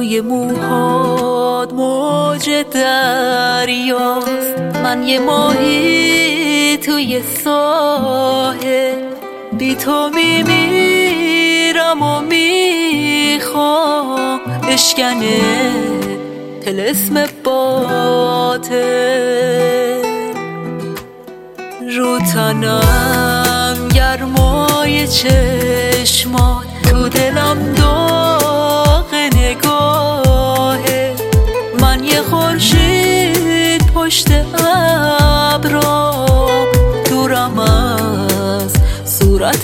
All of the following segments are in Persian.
توی موهات موج دریاست، من یه ماهی توی ساحل، بی تو میمیرم و میخوام بشکنه طلسم باطل. رو تنم گرمای چشمات، تو دلم داغ نگاهه، من یه خورشید پشت ابرام، دورم از صورت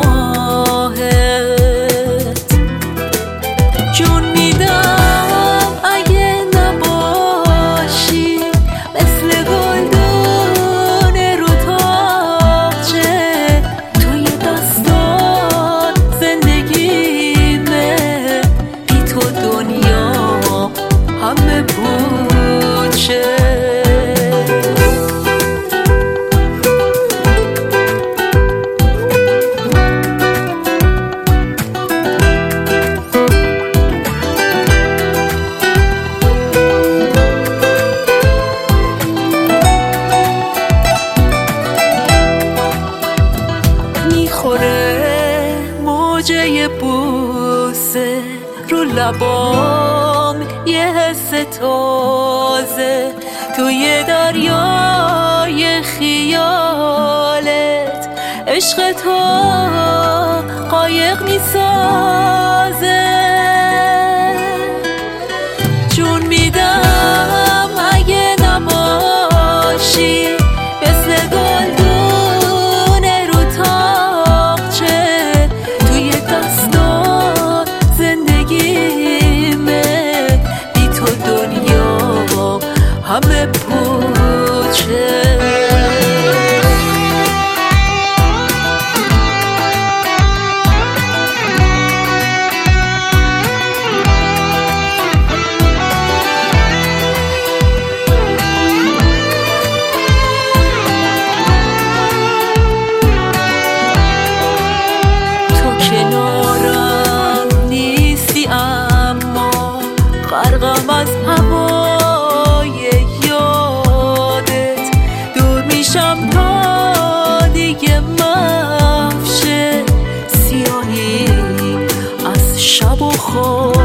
ماهت. جون میدم اگه نباشی، مثل گلدون رو تاقچه، توی دستات زندگیمه، بی تو دنیا همه پوچه. میخوره موجه بوسه رو لبام، یه حس تازه توی دریای خیالت، عشق تو قایق میسازه. جون میدم اگه نباشی، مثل گلدون رو تاقچه، توی دستات زندگیمه، بی تو دنیا همه پوچه. غرقم از هوای یادت، دور میشم تا دیگه محو شه سیاهی از شب و خواب.